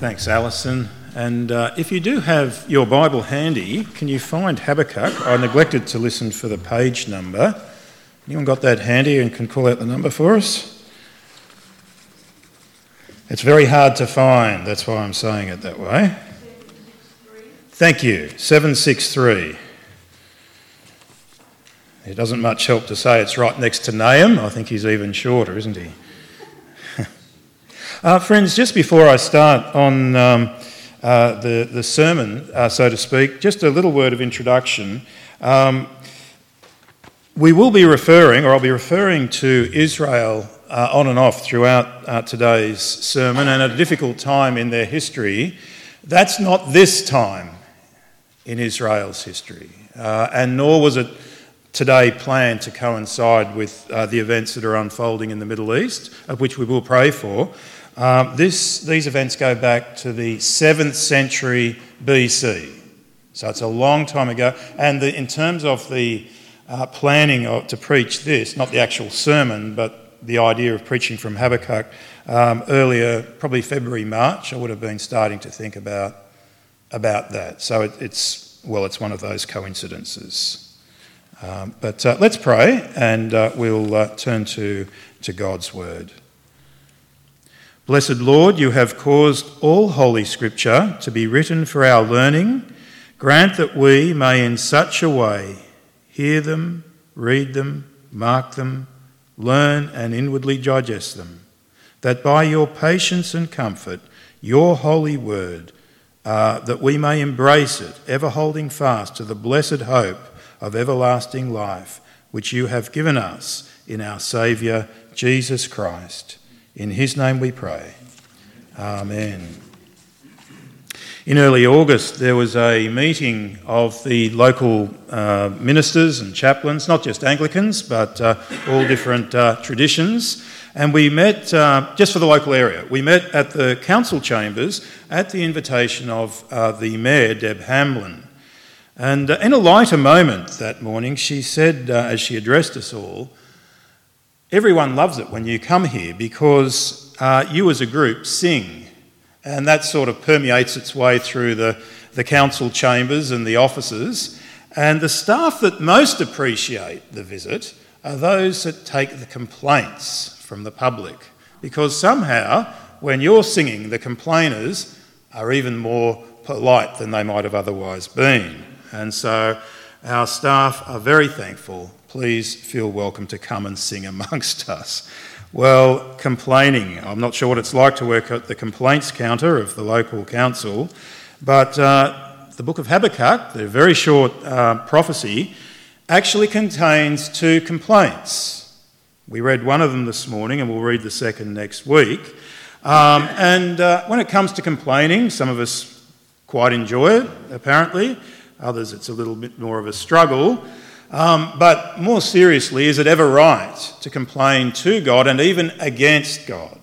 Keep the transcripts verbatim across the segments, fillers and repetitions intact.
Thanks, Alison. And uh, if you do have your Bible handy, can you find Habakkuk? I neglected to listen for the page number. Anyone got that handy and can call out the number for us? It's very hard to find, that's why I'm saying it that way. Thank you, seven six three. It doesn't much help to say it's right next to Nahum. I think he's even shorter, isn't he? uh, friends, just before I start on um, uh, the, the sermon, uh, so to speak, just a little word of introduction. Um, we will be referring, or I'll be referring to Israel uh, on and off throughout uh, today's sermon, and at a difficult time in their history. That's not this time in Israel's history, uh, and nor was it today planned to coincide with uh, the events that are unfolding in the Middle East, of which we will pray for. Um, this, these events go back to the seventh century B C, so it's a long time ago. And the, in terms of the uh, planning of, to preach this, not the actual sermon, but the idea of preaching from Habakkuk, um, earlier, probably February, March, I would have been starting to think about, about that. So it, it's, well, it's one of those coincidences. Um, but uh, let's pray, and uh, we'll uh, turn to, to God's word. Blessed Lord, you have caused all Holy Scripture to be written for our learning. Grant that we may in such a way hear them, read them, mark them, learn and inwardly digest them, that by your patience and comfort, your holy word, uh, that we may embrace it, ever holding fast to the blessed hope of everlasting life, which you have given us in our Saviour, Jesus Christ. In his name we pray. Amen. In early August, there was a meeting of the local uh, ministers and chaplains, not just Anglicans, but uh, all different uh, traditions. And we met, uh, just for the local area, we met at the council chambers at the invitation of uh, the Mayor, Deb Hamlin. And uh, in a lighter moment that morning, she said, uh, as she addressed us all, everyone loves it when you come here because uh, you as a group sing. And that sort of permeates its way through the, the council chambers and the offices. And the staff that most appreciate the visit are those that take the complaints from the public. Because somehow, when you're singing, the complainers are even more polite than they might have otherwise been. And so our staff are very thankful. Please feel welcome to come and sing amongst us. Well, complaining. I'm not sure what it's like to work at the complaints counter of the local council, but uh, the book of Habakkuk, the very short uh, prophecy, actually contains two complaints. We read one of them this morning and we'll read the second next week. Um, and uh, when it comes to complaining, some of us quite enjoy it, apparently. Others, it's a little bit more of a struggle. Um, but more seriously, is it ever right to complain to God and even against God?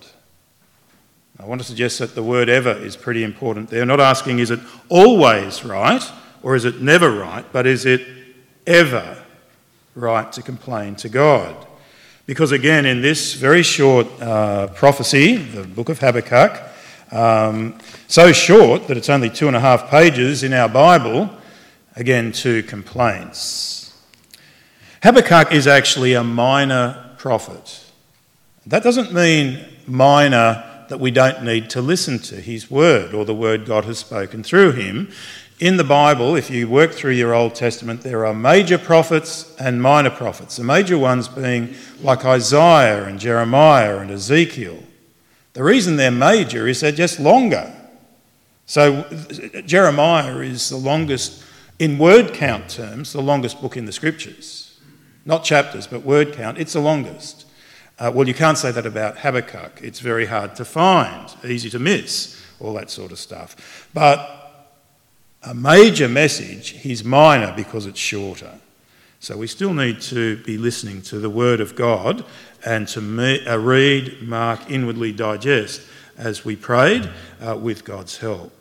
I want to suggest that the word ever is pretty important there. Not asking is it always right or is it never right, but is it ever right to complain to God? Because again, in this very short uh, prophecy, the book of Habakkuk, um, so short that it's only two and a half pages in our Bible, again, two complaints. Habakkuk is actually a minor prophet. That doesn't mean minor that we don't need to listen to his word or the word God has spoken through him. In the Bible, if you work through your Old Testament, there are major prophets and minor prophets. The major ones being like Isaiah and Jeremiah and Ezekiel. The reason they're major is they're just longer. So Jeremiah is the longest, in word count terms, the longest book in the Scriptures. Not chapters, but word count. It's the longest. Uh, well, you can't say that about Habakkuk. It's very hard to find, easy to miss, all that sort of stuff. But a major message, he's minor because it's shorter. So we still need to be listening to the Word of God and to me, uh, read, mark, inwardly digest as we prayed uh, with God's help.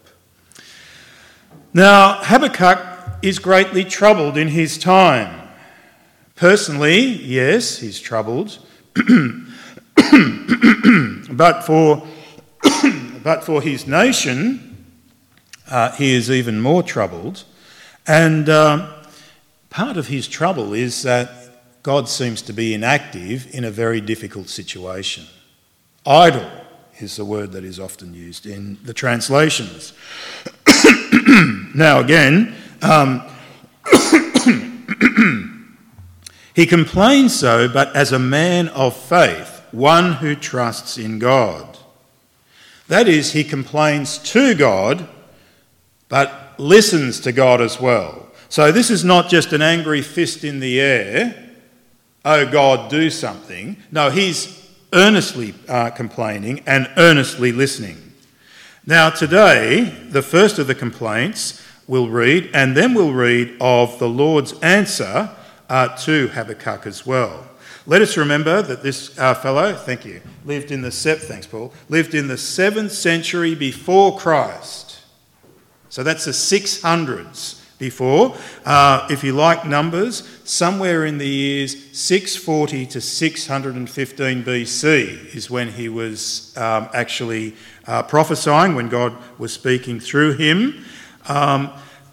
Now, Habakkuk is greatly troubled in his time. Personally, yes, he's troubled, but for but for his nation, uh, he is even more troubled. And um, part of his trouble is that God seems to be inactive in a very difficult situation. Idle is the word that is often used in the translations. Now again, um, he complains so, but as a man of faith, one who trusts in God. That is, he complains to God, but listens to God as well. So this is not just an angry fist in the air, oh God, do something. No, he's earnestly uh, complaining and earnestly listening. Now today, the first of the complaints we'll read, and then we'll read of the Lord's answer uh, to Habakkuk as well. Let us remember that this uh, fellow, thank you, lived in the se- thanks Paul, lived in the seventh century before Christ. So that's the six hundreds before. Uh, if you like numbers, somewhere in the years six forty to six hundred fifteen B C is when he was um, actually uh, prophesying, when God was speaking through him. Um,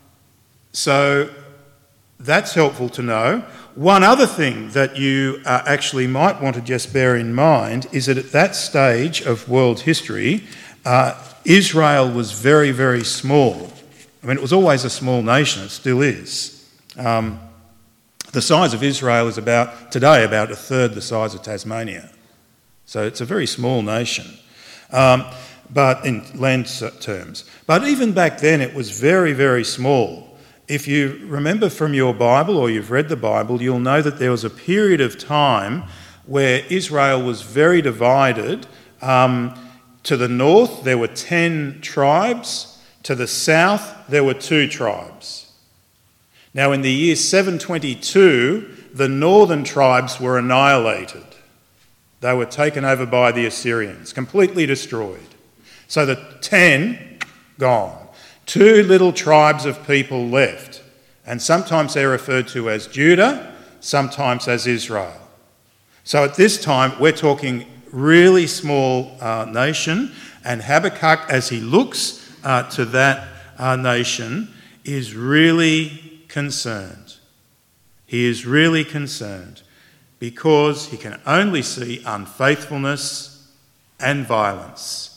so that's helpful to know. One other thing that you uh, actually might want to just bear in mind is that at that stage of world history, uh, Israel was very, very small. I mean, it was always a small nation, it still is. Um, the size of Israel is about, today, about a third the size of Tasmania. So it's a very small nation, um, but in land terms. But even back then, it was very, very small. If you remember from your Bible, or you've read the Bible, you'll know that there was a period of time where Israel was very divided. Um, to the north, there were ten tribes. To the south, there were two tribes. Now, in the year seven twenty-two, the northern tribes were annihilated. They were taken over by the Assyrians, completely destroyed. So the ten, gone. Two little tribes of people left. And sometimes they're referred to as Judah, sometimes as Israel. So at this time, we're talking really small uh, nation. And Habakkuk, as he looks Uh, to that uh, nation, is really concerned. He is really concerned because he can only see unfaithfulness and violence.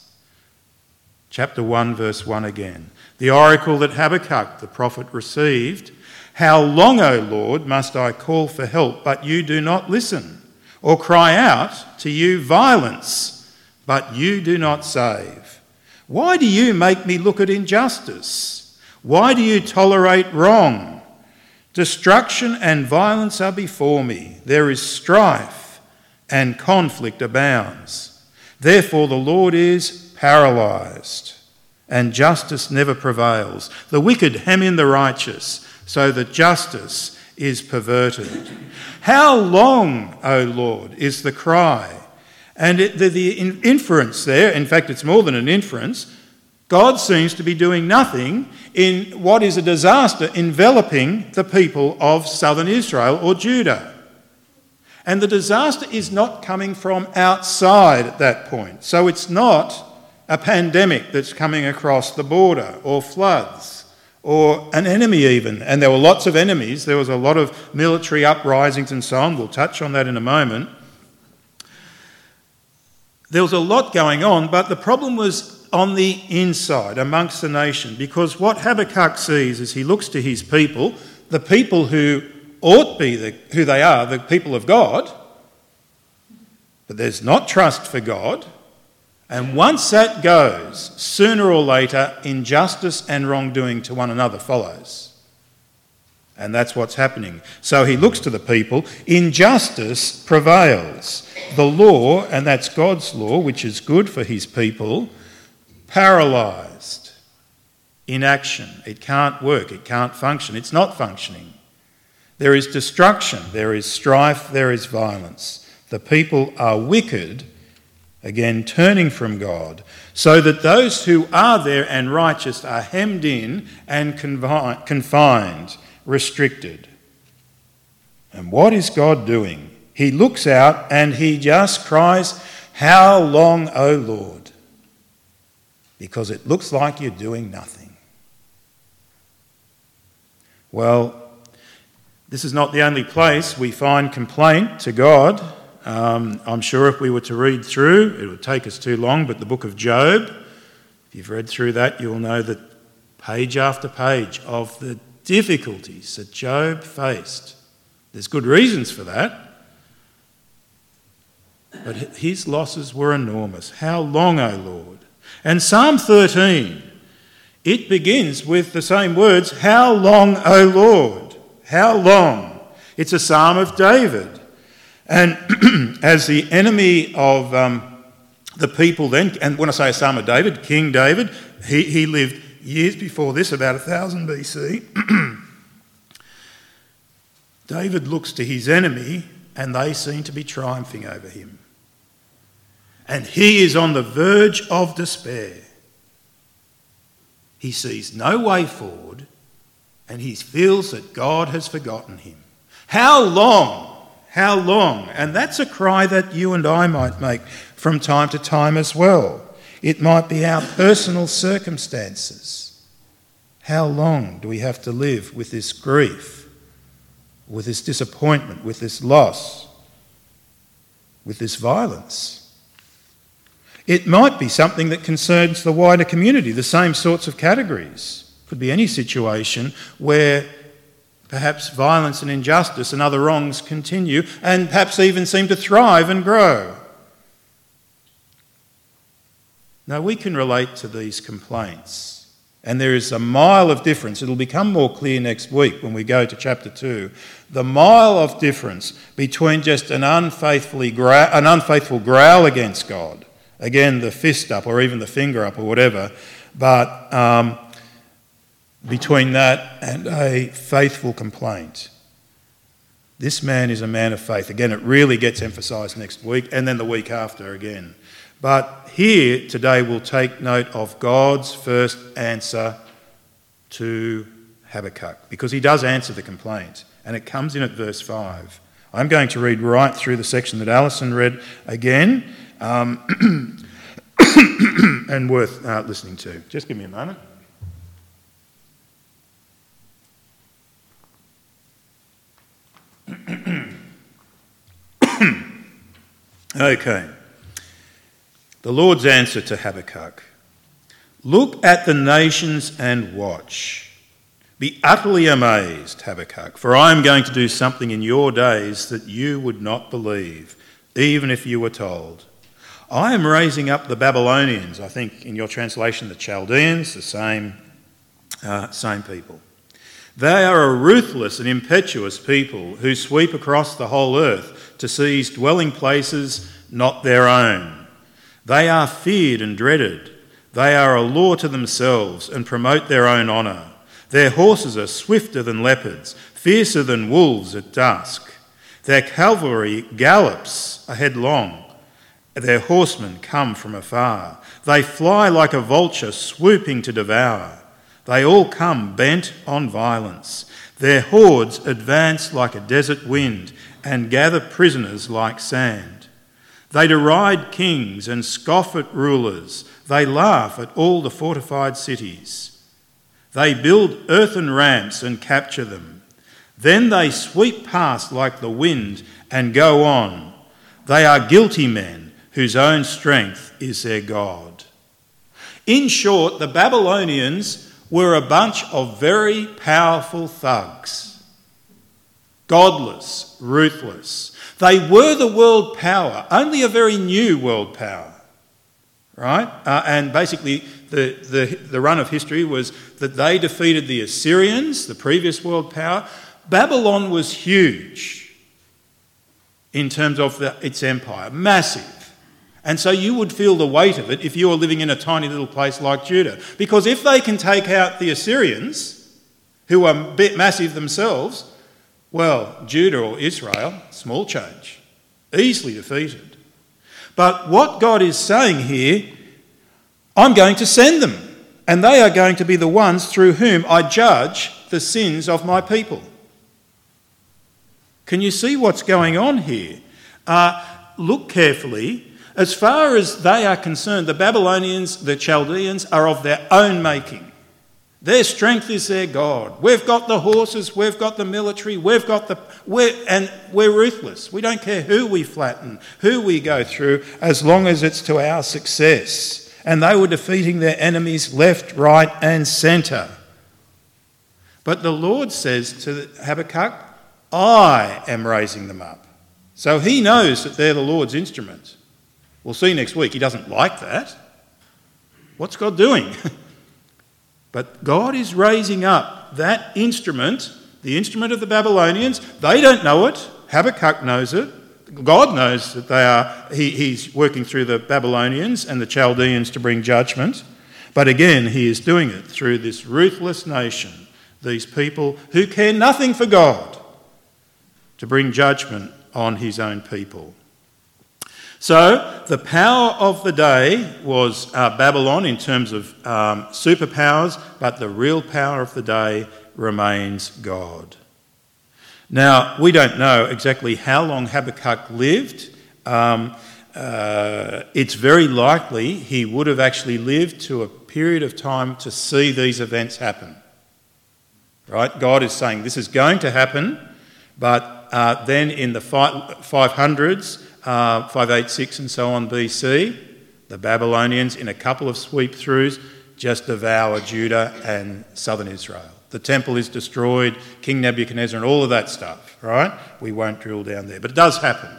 Chapter one, verse one again. The oracle that Habakkuk, the prophet, received. How long, O Lord, must I call for help, but you do not listen, or cry out to you violence, but you do not save? Why do you make me look at injustice? Why do you tolerate wrong? Destruction and violence are before me. There is strife and conflict abounds. Therefore the Lord is paralysed, and justice never prevails. The wicked hem in the righteous, so that justice is perverted. How long, O Lord, is the cry? And it, the, the inference there, in fact it's more than an inference, God seems to be doing nothing in what is a disaster enveloping the people of southern Israel or Judah. And the disaster is not coming from outside at that point. So it's not a pandemic that's coming across the border, or floods, or an enemy even. And there were lots of enemies. There was a lot of military uprisings and so on. We'll touch on that in a moment. There was a lot going on, but the problem was on the inside, amongst the nation, because what Habakkuk sees as he looks to his people, the people who ought to be the, who they are, the people of God, but there's not trust for God, and once that goes, sooner or later, injustice and wrongdoing to one another follows. And that's what's happening. So he looks to the people. Injustice prevails. The law, and that's God's law, which is good for his people, paralysed. Inaction. It can't work. It can't function. It's not functioning. There is destruction. There is strife. There is violence. The people are wicked, again turning from God, so that those who are there and righteous are hemmed in and confi- confined. Restricted. And what is God doing? He looks out and he just cries, how long, O Lord? because it looks like you're doing nothing. Well, this is not the only place we find complaint to God. Um, I'm sure if we were to read through, it would take us too long, but the book of Job, if you've read through that, you'll know that page after page of the difficulties that Job faced. There's good reasons for that, but his losses were enormous. How long, O Lord? And Psalm thirteen, it begins with the same words, how long, O Lord? How long? It's a psalm of David. And as the enemy of um, the people then, and when I say a psalm of David, King David, he, he lived years before this, about one thousand B C. David looks to his enemy and they seem to be triumphing over him. And he is on the verge of despair. He sees no way forward and he feels that God has forgotten him. How long? How long? And that's a cry that you and I might make from time to time as well. It might be our personal circumstances. How long do we have to live with this grief, with this disappointment, with this loss, with this violence? It might be something that concerns the wider community, the same sorts of categories. Could be any situation where perhaps violence and injustice and other wrongs continue and perhaps even seem to thrive and grow. Now, we can relate to these complaints, and there is a mile of difference. It'll become more clear next week when we go to chapter two. The mile of difference between just an, unfaithfully gra- an unfaithful growl against God, again, the fist up or even the finger up or whatever, but um, between that and a faithful complaint. This man is a man of faith. Again, it really gets emphasised next week and then the week after again. But here today we'll take note of God's first answer to Habakkuk, because he does answer the complaint, and it comes in at verse five. I'm going to read right through the section that Alison read again, um, and worth uh, listening to. Just give me a moment. Okay. The Lord's answer to Habakkuk. Look at the nations and watch. Be utterly amazed, Habakkuk, for I am going to do something in your days that you would not believe, even if you were told. I am raising up the Babylonians, I think in your translation the Chaldeans, the same, uh, same people. They are a ruthless and impetuous people who sweep across the whole earth to seize dwelling places not their own. They are feared and dreaded. They are a law to themselves and promote their own honour. Their horses are swifter than leopards, fiercer than wolves at dusk. Their cavalry gallops headlong. Their horsemen come from afar. They fly like a vulture swooping to devour. They all come bent on violence. Their hordes advance like a desert wind and gather prisoners like sand. They deride kings and scoff at rulers. They laugh at all the fortified cities. They build earthen ramps and capture them. Then they sweep past like the wind and go on. They are guilty men whose own strength is their God. In short, the Babylonians were a bunch of very powerful thugs. Godless, ruthless. They were the world power, only a very new world power, right? Uh, and basically the, the, the run of history was that they defeated the Assyrians, the previous world power. Babylon was huge in terms of the, its empire, massive. And so you would feel the weight of it if you were living in a tiny little place like Judah. Because if they can take out the Assyrians, who are a bit massive themselves, well, Judah or Israel, small change, easily defeated. But what God is saying here, I'm going to send them, and they are going to be the ones through whom I judge the sins of my people. Can you see what's going on here? Uh, look carefully. As far as they are concerned, the Babylonians, the Chaldeans, are of their own making. Their strength is their God. We've got the horses, we've got the military, we've got the... We're, and we're ruthless. We don't care who we flatten, who we go through, as long as it's to our success. And they were defeating their enemies left, right and centre. But the Lord says to Habakkuk, I am raising them up. So he knows that they're the Lord's instrument. We'll see next week. He doesn't like that. What's God doing? But God is raising up that instrument, the instrument of the Babylonians. They don't know it. Habakkuk knows it. God knows that they are. He, he's working through the Babylonians and the Chaldeans to bring judgment. But again, he is doing it through this ruthless nation, these people who care nothing for God, to bring judgment on his own people. So the power of the day was uh, Babylon in terms of um, superpowers, but the real power of the day remains God. Now, we don't know exactly how long Habakkuk lived. Um, uh, it's very likely he would have actually lived to a period of time to see these events happen. Right? God is saying this is going to happen, but uh, then in the five hundreds, uh, five eighty-six and so on B C, the Babylonians, in a couple of sweep-throughs, just devour Judah and southern Israel. The temple is destroyed, King Nebuchadnezzar and all of that stuff, right? We won't drill down there, but it does happen.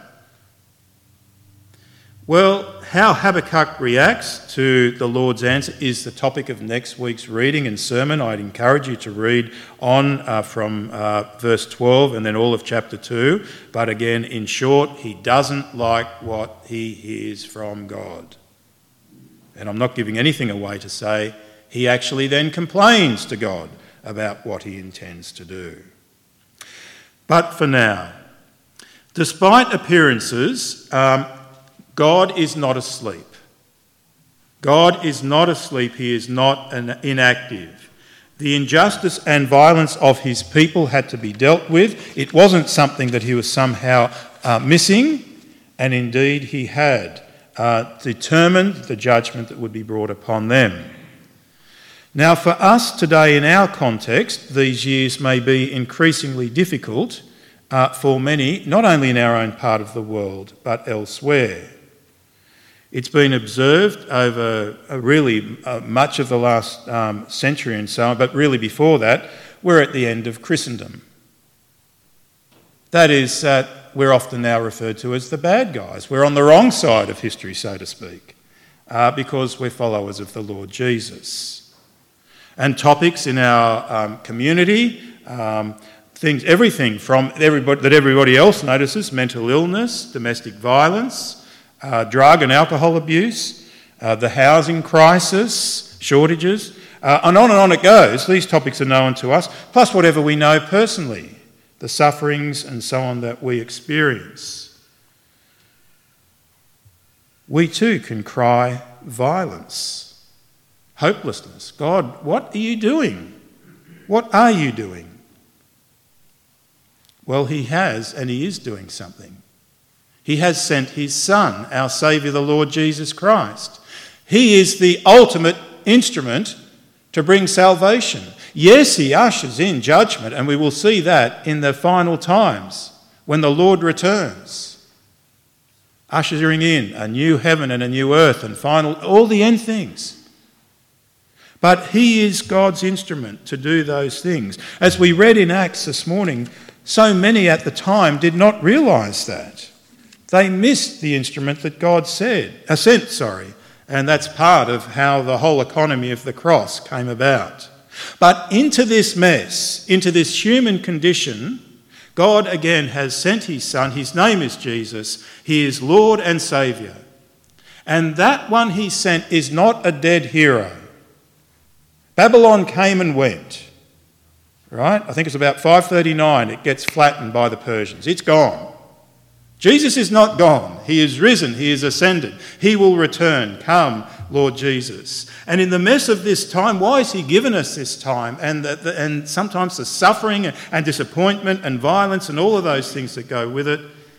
Well, how Habakkuk reacts to the Lord's answer is the topic of next week's reading and sermon. I'd encourage you to read on uh, from uh, verse twelve and then all of chapter two. But again, in short, he doesn't like what he hears from God. And I'm not giving anything away to say he actually then complains to God about what he intends to do. But for now, despite appearances, um, God is not asleep. God is not asleep. He is not an inactive. The injustice and violence of his people had to be dealt with. It wasn't something that he was somehow uh, missing, and indeed he had uh, determined the judgment that would be brought upon them. Now, for us today in our context, these years may be increasingly difficult uh, for many, not only in our own part of the world, but elsewhere. It's been observed over uh, really uh, much of the last um, century and so on, but really before that, we're at the end of Christendom. That is, that uh, we're often now referred to as the bad guys. We're on the wrong side of history, so to speak, uh, because we're followers of the Lord Jesus. And topics in our um, community, um, things, everything from everybody, that everybody else notices, mental illness, domestic violence, Uh, drug and alcohol abuse, uh, the housing crisis, shortages, uh, and on and on it goes. These topics are known to us, plus whatever we know personally, the sufferings and so on that we experience. We too can cry violence, hopelessness. God, what are you doing? What are you doing? Well, he has, and he is doing something. He has sent his Son, our Saviour, the Lord Jesus Christ. He is the ultimate instrument to bring salvation. Yes, he ushers in judgment, and we will see that in the final times when the Lord returns. Ushering in a new heaven and a new earth and final, all the end things. But he is God's instrument to do those things. As we read in Acts this morning, so many at the time did not realise that. They missed the instrument that God said, uh, sent, sorry, and that's part of how the whole economy of the cross came about. But into this mess, into this human condition, God again has sent his Son. His name is Jesus. He is Lord and Saviour. And that one he sent is not a dead hero. Babylon came and went, right? I think it's about five thirty-nine. It gets flattened by the Persians. It's gone. Jesus is not gone. He is risen. He is ascended. He will return. Come, Lord Jesus. And in the mess of this time, why has he given us this time? And, the, the, and sometimes the suffering and disappointment and violence and all of those things that go with it.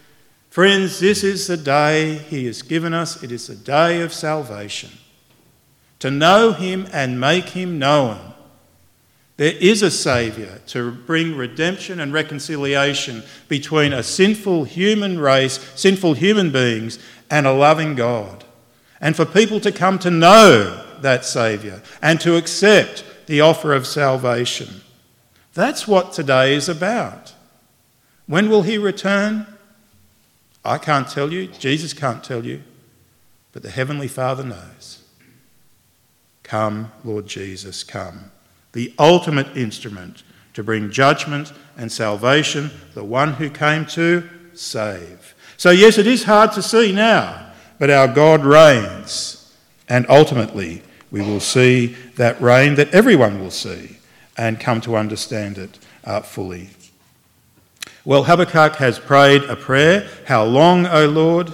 Friends, this is the day he has given us. It is the day of salvation. To know him and make him known. There is a Saviour to bring redemption and reconciliation between a sinful human race, sinful human beings, and a loving God. And for people to come to know that Saviour and to accept the offer of salvation. That's what today is about. When will he return? I can't tell you. Jesus can't tell you. But the Heavenly Father knows. Come, Lord Jesus, come. The ultimate instrument to bring judgment and salvation, the one who came to save. So yes, it is hard to see now, but our God reigns, and ultimately we will see that reign that everyone will see and come to understand it uh, fully. Well, Habakkuk has prayed a prayer. How long, O Lord?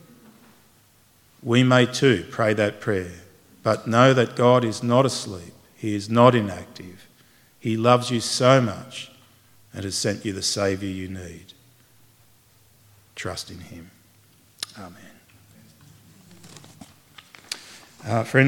We may too pray that prayer, but know that God is not asleep. He is not inactive. He loves you so much and has sent you the Saviour you need. Trust in him. Amen. Uh, friends,